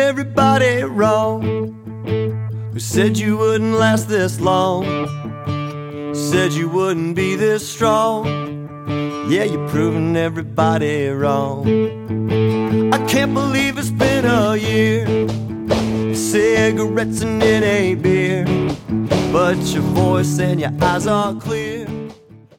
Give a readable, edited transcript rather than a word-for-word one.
everybody wrong who said you wouldn't last this long, said you wouldn't be this strong. Yeah, you're proving everybody wrong. I can't believe it's been a year, cigarettes and it ain't beer, but your voice and your eyes are clear.